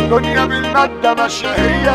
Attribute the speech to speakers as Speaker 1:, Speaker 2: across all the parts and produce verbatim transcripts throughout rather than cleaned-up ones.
Speaker 1: دنيا بالمادة ماشية هي.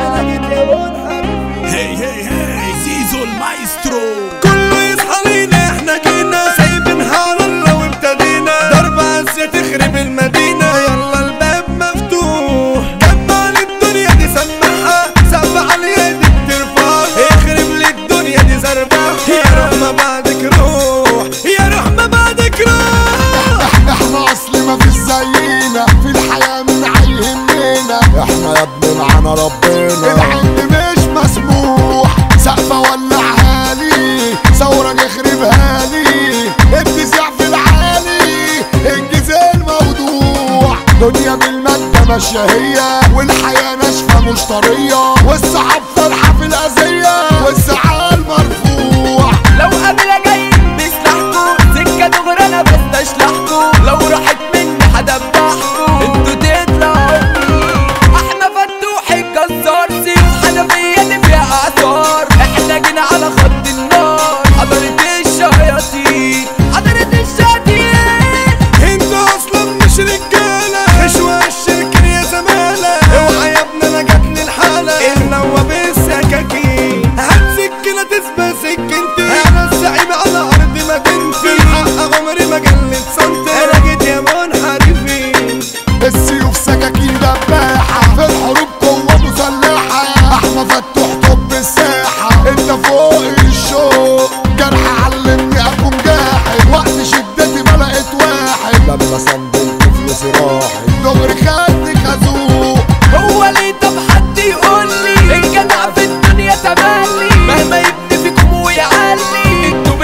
Speaker 2: هي هي هي زيزو المايسترو.
Speaker 3: كله يصحى لينا احنا جينا سايبينها على الله وابتدينا ضرب عزة تخرب المدينة. يلا الباب مفتوح جمع الدنيا دي سمعها سقف عالية دي بترفعها اخرب لي الدنيا دي زربها. يا روح ما بعدك روح يا روح ما بعدك روح.
Speaker 1: احنا اصل ما فيش زينا في الحياة من عيهمنا. احنا يا ابني معانا ربنا العند مش مسموح. سقفة ولعها لي ثورة نخربها لي ابتزاع في العالي انجز الموضوع. دنيا بالمادة ماشية هي والحياة ناشفة مش طرية والصحاب فرحة في الأذية والزعل مرفوع.
Speaker 3: لو قبل جاي بسلاحكو سكة دغري انا بستشلحكو لو راحت مني هدبحكو انتوا تطلعوا. احنا فتوح الجزار سيف حنفية دي فيها اعصار. احنا جينا على خط النار حضرت الشياطين حضرت الشياطين. انتوا اصلا مش رجالة خشوة الشركة يا زمالة. اوعى يا ابني انا جاتني الحالة النوى بالسكاكين هات سكينة تسبى سكنتي. انا الزعيم على ارض مدينتي الحق عمري ما جلت صمتي. انا جيت يا منحرفين
Speaker 1: السيوف سكاكين دباحة في الحروب قوة مسلحة. احنا فتوح طب الساحة انت فوق الشوق. جرح علمني اكون جاحد وقت شدتي ما لقيت واحد. لما سندلت فلوسي راحت دغري خدني خازوق.
Speaker 3: هو ليه طب حد يقول لي الجدع في الدنيا تملي مهما يبني فيكم ويعلي انتوا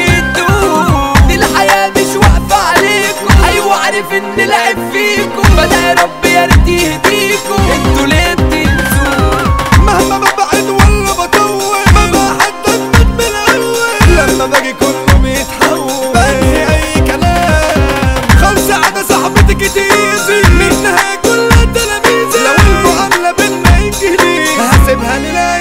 Speaker 3: بتهدوا. دي الحياة مش واقفة عليكم ايوه عارف ان لعب فيكم بدأ يا رب يا ريت يهديكم. انتوا ليه بتنسوا مهما ببعد ولا بطول ببقى حتى اتمت من الاول. لما باجي كله بيتحول بنهي اي كلام خمسة عادة صاحبتك تيزي منها كلها تلاميذي. لو المعاملة بينا انجلي هسيبها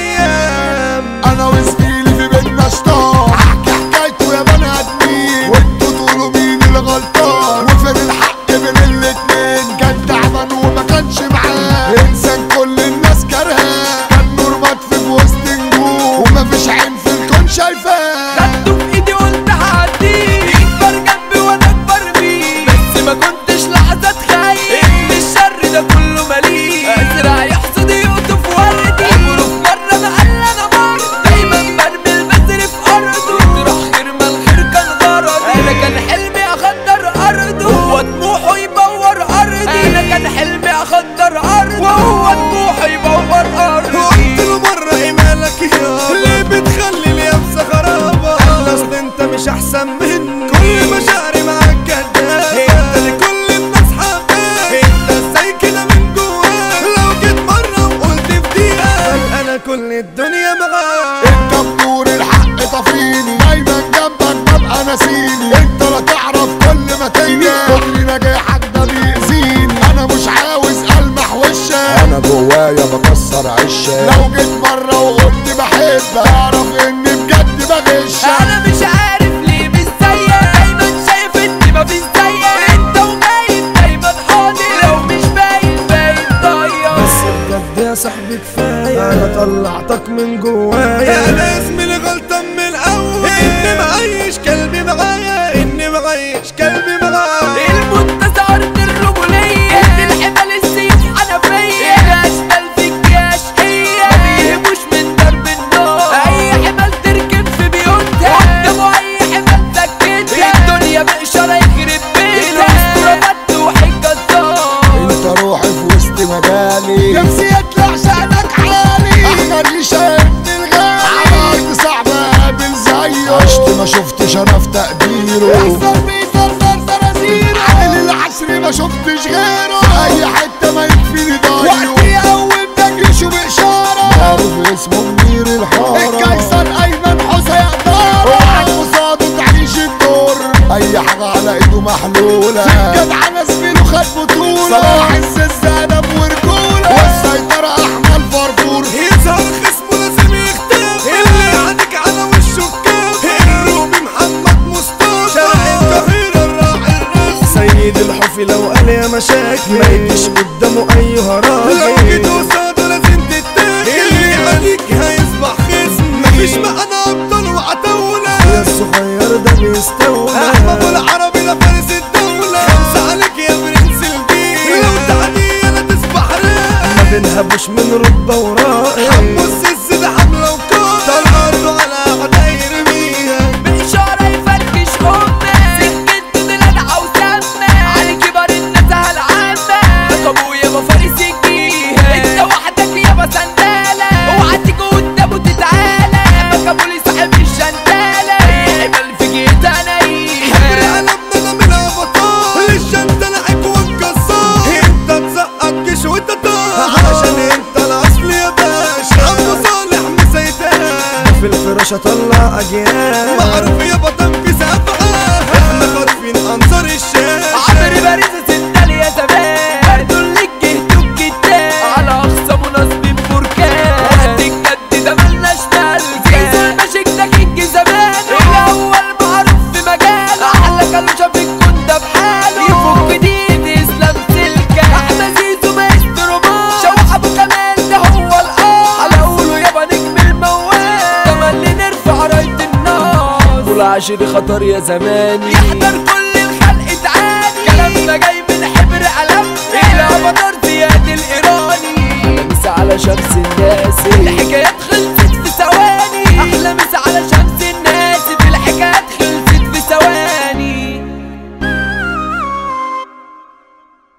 Speaker 3: للايام.
Speaker 1: انا وزميلي في بيتنا شطار احكي حكايته يا بني ادمين وانتوا تقولوا مين الغلطان. وفين الحق بين الاتنين كان تعبان وما كانش معاه انسان كل الناس كارهاه. كان نور مطفي في وسط نجوم ومفيش عين في الكون شايفاه.
Speaker 3: خدته في ايدي قلت هعديه يكبر جنبي وانا اكبر بيه بس ما كنتش لحظة اتخيل ان الشر ده كله مليء. ازرع يحصد يقطف وردي عمره في مرة ما قال انا مرض. دايما برمي البذر في ارضه يطرح خير ما الخير كان غرضي. انا كان حلمي اخضر ارضه وهو طموحه يبور ارضي. انا كان حلمي اخضر ارضه وهو طموحه يبور ارضي. قلت له مرة ايه مالك يابا ليه بتخلي اليابسة خرابة. اصل انت مش احسن مني كل مشاعري معاك كداب. انت لكل الناس حباب انت ازاي كده من جواك. لو جيت مرة وقلت في دقيقة انا كل الدنيا معاك.
Speaker 1: انت بنور الحق طفيني دايما جنبك ببقى ناسيني. انت لا تعرف كل ما تيجي كل نجاحك ده بيأذيني. انا مش عاوز المح وشك انا جوايا بكسر عشك. لو جيت مرة وقلت بحبك اعرف اني بجد بغشك.
Speaker 3: انا مش عارف ليه مش زيك دايما شايف اني مفيش زيك. انت وباين دايما حاضر لو مش باين باين ضايع. بس بجد يا صاحبي كفايه انا طلعتك من جوايا. انا اسمي اللي غلطان من الاول اني معيش قلبي معايا اني معيش قلبي معايا. المنتزه ارض الرجوليه انت الحمل السيف حنفيه. الاشمال فيك يا شقيه ما بيهموش من درب النار. اي حمل تركب في بيوتها قدامه اي حمل سكتها. الدنيا بإشارة يخرب بيتها الاسطوره فتوح الجزار.
Speaker 1: انت روحي في وسط مجالي نفسي يطلع شأنك عالي. احنا ريشة ابن الغالي على ارض صعبة قابل زيه. عشت ما شفتش انا في تقديره يحصل بيطرطر زرازيره. عامل العشر ما شفتش غيره في اي حتة ما يكفيني ضايعه. وقتي اول تجيشه بإشارة معروف اسمه منير الحارة. القيصر ايمن حسين يقدر وقعد قصاده تعيش الدور. اي حاجة على ايده محلولة جدع زميله خد بطولة. صلاح الزنزانة ورجولة والسيطرة احمد فرفور.
Speaker 3: يظهر خصمه لازم يختفي اللي عندك على وشه الكافي. الرومي محمد مصطفى شارع القاهرة الراعي الرسمي سيد الحفظ حنفي لو قال يا مشاكل ما يجيش قدامه ايها راجل، لو جيت قصاده لازم تتاكل، اللي عليك هيصبح خصم، مفيش معانا ابطال وعتاولة، يا الصغير ده بيستولى، احمد العربي ده فارس الدولة، خمسة عليك يا برنس الجيل، لو تعدي يلا تصبح رايق، ما بنهبوش من رتبة ورائي، حمو السيس ده حملة وكار، طلعته على عدا يرميها،
Speaker 4: بإشارة يفركش أمي، سكته دلع وسمة، على كبر الناس هالعامة، أبويا بفارس الجيها، انت وحدك يابا سندالة، اوعى تيجي قدامه تتعالى، مكابولي صاحب الشنتالة، يحمل في جيت انايها،
Speaker 3: حبر قلبنا ده من افاتار، الشنتالة عيب والكسار، انت تسقط جيش وانت طار، عشان انت الاصل يا باشا، عمو صالح مسيتان، في الفراشة طلع اجيال، معروف يابا تنفيذ افعال، احنا خاطفين انظار الشارع،
Speaker 4: عمري بارزة سندال يا زمان، دول اللي جهتوا الكتاب، على اخصام ونصب بركان، وقت الجد ده ملناش ملكة، زيزو المشيك ده كينج زمان، الاول معروف في مجاله، احلى كالوشة في الكون ده بحاله، يفك دين اسلام سلكة، احمد زيزو مايسترو مان، شوح ابو كمال ده هو القار، على قوله يابا نجم الموال، تملي نرفع راية النار، طول عشري خطر يا زماني، يحضر كل الخلق تعاني، كلامنا جاي من حبر قلمنا، الافاتار زياد الايراني، على مسا على شمس الناس، الحكايات